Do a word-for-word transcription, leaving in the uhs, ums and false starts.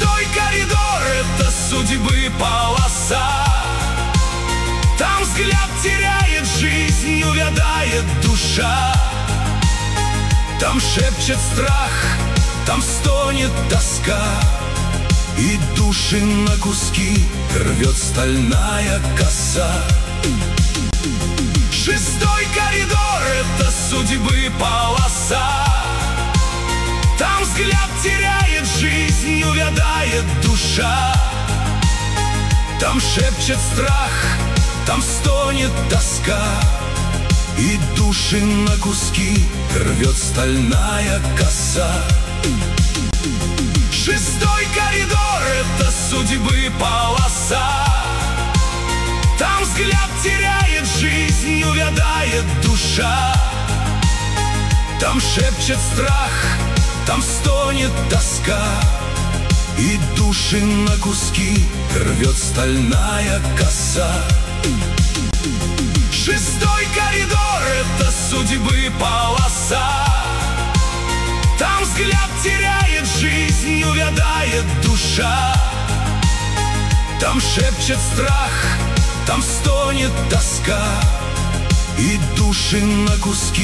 Шестой коридор — это судьбы полоса. Там взгляд теряет жизнь, увядает душа. Там шепчет страх, там стонет тоска, и души на куски рвет стальная коса. Шестой коридор — это судьбы полоса. Там взгляд теряет жизнь, увядает душа. Там шепчет страх, там стонет тоска, и души на куски рвет стальная коса. Шестой коридор — это судьбы полоса. Там взгляд теряет жизнь, увядает душа. Там шепчет страх, там стонет тоска, и души на куски рвет стальная коса. Шестой коридор — это судьбы полоса. Там взгляд теряет жизнь, увядает душа. Там шепчет страх, там стонет тоска, и души на куски